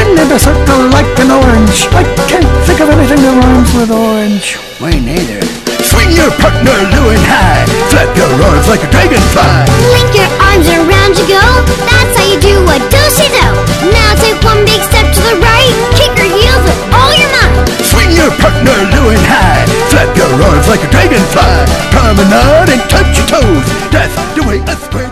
spin in a circle like an orange. I can't think of anything that rhymes with orange. Me neither. Swing your partner low and high. Flap your arms like a dragonfly. Link your arms around you go. That's how you do a do-si-do. Now take one big step to the right. Kick your heels with all your might. Swing your partner low and high. Flap your arms like a dragonfly. Promenade and touch your toes. That's the way a square